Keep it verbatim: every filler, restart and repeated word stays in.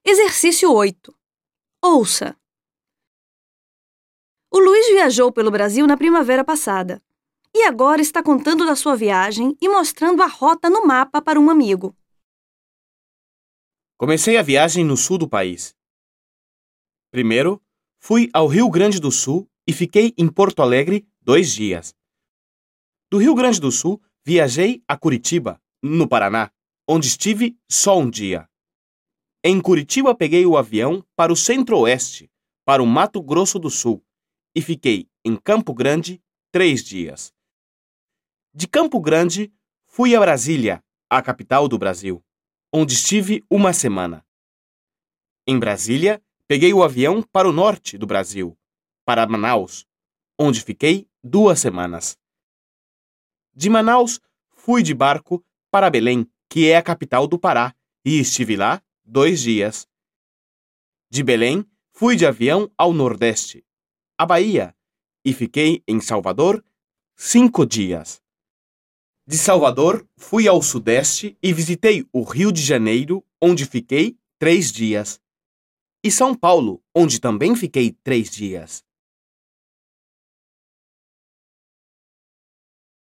Exercício oito. Ouça. O Luiz viajou pelo Brasil na primavera passada e agora está contando da sua viagem e mostrando a rota no mapa para um amigo. Comecei a viagem no sul do país. Primeiro, fui ao Rio Grande do Sul e fiquei em Porto Alegre dois dias. Do Rio Grande do Sul, viajei a Curitiba, no Paraná, onde estive só um dia. Em Curitiba, peguei o avião para o Centro-Oeste, para o Mato Grosso do Sul, e fiquei em Campo Grande três dias. De Campo Grande, fui a Brasília, a capital do Brasil, onde estive uma semana. Em Brasília, peguei o avião para o norte do Brasil, para Manaus, onde fiquei duas semanas. De Manaus, fui de barco para Belém, que é a capital do Pará, e estive lá dois dias. De Belém, fui de avião ao Nordeste, a Bahia, e fiquei em Salvador cinco dias. De Salvador, fui ao Sudeste e visitei o Rio de Janeiro, onde fiquei três dias. E São Paulo, onde também fiquei três dias.